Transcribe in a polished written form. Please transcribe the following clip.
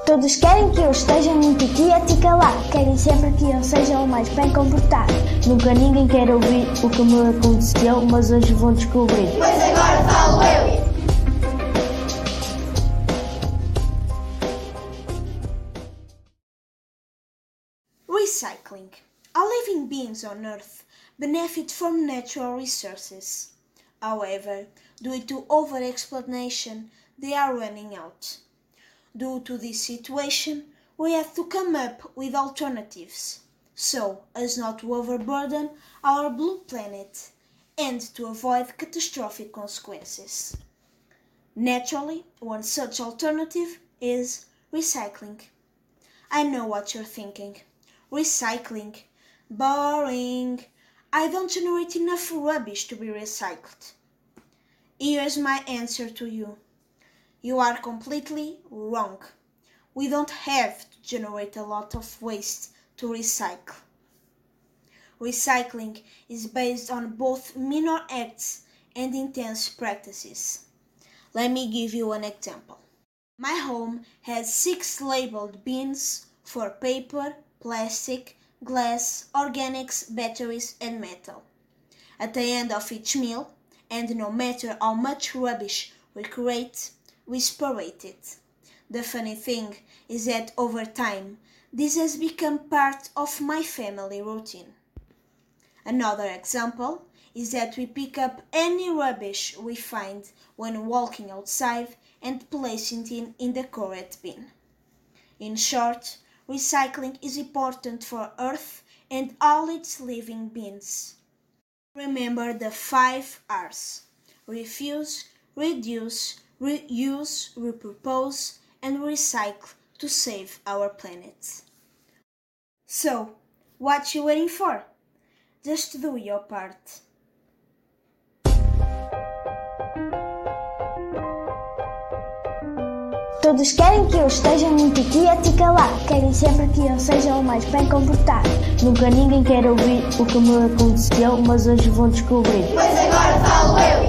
Todos querem que eu esteja muito quieto e calado. Querem sempre que eu seja o mais bem comportado. Nunca ninguém quer ouvir o que me aconteceu, mas hoje vão descobrir. Pois agora falo eu. Recycling. All living beings on Earth benefit from natural resources. However, due to over-exploitation, they are running out. Due to this situation, we have to come up with alternatives, so as not to overburden our blue planet and to avoid catastrophic consequences. Naturally, one such alternative is recycling. I know what you're thinking. Recycling? Boring. I don't generate enough rubbish to be recycled. Here's my answer to you. You are completely wrong. We don't have to generate a lot of waste to recycle. Recycling is based on both minor acts and intense practices. Let me give you an example. My home has 6 labeled bins for paper, plastic, glass, organics, batteries, and metal. At the end of each meal, and no matter how much rubbish we create, we separate it. The funny thing is that over time, this has become part of my family routine. Another example is that we pick up any rubbish we find when walking outside and place it in the correct bin. In short, recycling is important for Earth and all its living beings. Remember the 5 R's: refuse, reduce, reuse, repurpose, and recycle to save our planet. So, what you waiting for? Just do your part. Todos querem que eu esteja muito quieto e calado. Querem sempre que eu seja o mais bem comportado. Nunca ninguém quer ouvir o que me aconteceu, mas hoje vão descobrir. Pois agora falo eu.